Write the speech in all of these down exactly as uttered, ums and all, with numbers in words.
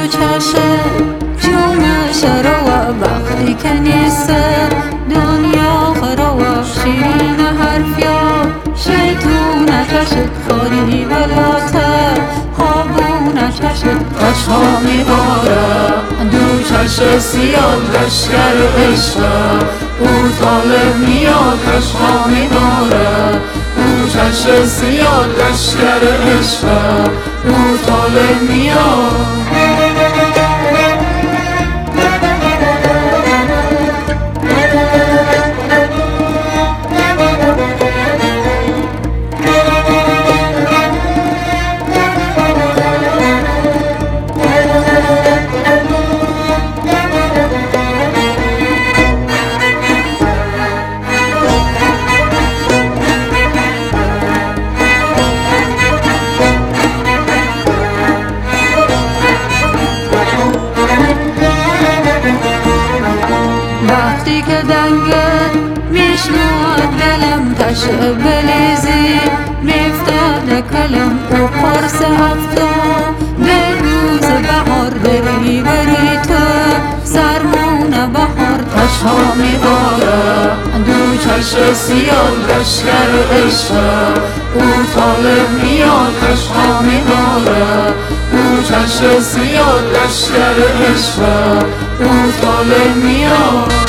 چشه جومش رو وقتی که نیست دنیا خراب شیرین حرفیا شیطون چشت خاری بلاته خوابون چشت عشقا میباره دو چش سیاد لشکر عشقه او طالب میاد عشقا میباره دو چش سیاد لشکر عشقه او طالب میاد وقتی که دنگت میشنود دلم تشه بلیزی میفتد کلم و قرص هفته به روز بهار بری بری تو سرمون بهار تشها میباره دو چش سیاد لشکر عشقه او طالب میاد تشها میباره دو چش سیاد لشکر عشقه او طالب میاد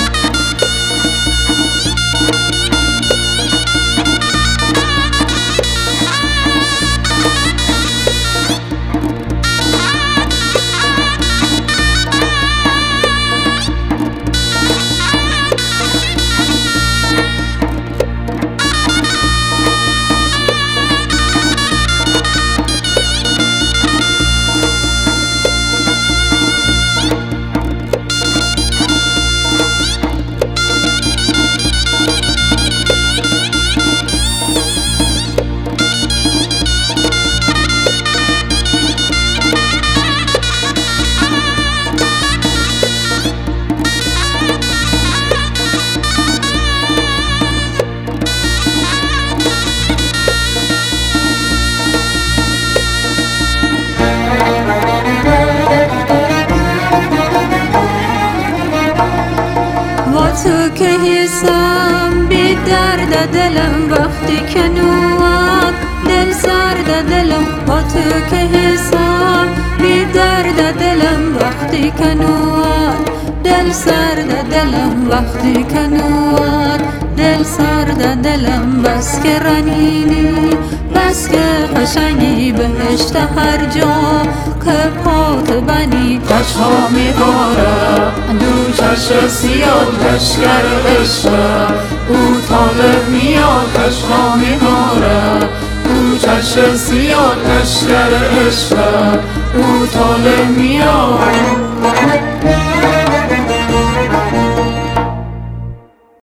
تو که حسم بی درد دلم وقتی که نواد دل سرد دلم با تو که حسم بی درد دلم وقتی که نواد دل سرد دلم وقتی که نواد دل سرد دلم بس که رنینی بس که قشنگی بهشت هر جا که پات بنی تشها میباره دو چش سیاد لشکر عشقه او طالب میاد تشها میباره دو چش سیاد لشکر عشقه او طالب میاد